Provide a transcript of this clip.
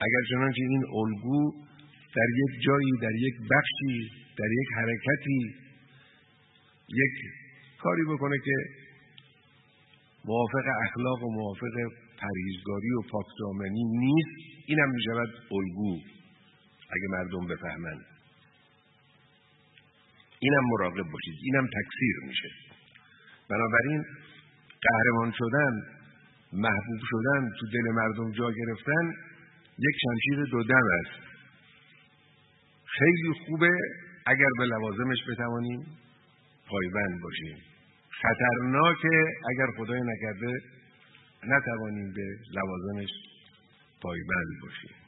اگر چنانچه این الگو در یک جایی، در یک بخشی، در یک حرکتی یک کاری بکنه که موافق اخلاق و موافق پرهیزگاری و پاکدامنی نیست، اینم میشود الگو اگه مردم بفهمن. اینم مراقب باشید، اینم تکثیر میشه. بنابراین قهرمان شدن، محبوب شدن، تو دل مردم جا گرفتن یک شمشیر دو دم است. خیلی خوبه اگر به لوازمش بتوانیم پایبند باشیم، خطرناکه اگر خدای نکرده نتوانیم به لوازمش پایبند باشیم.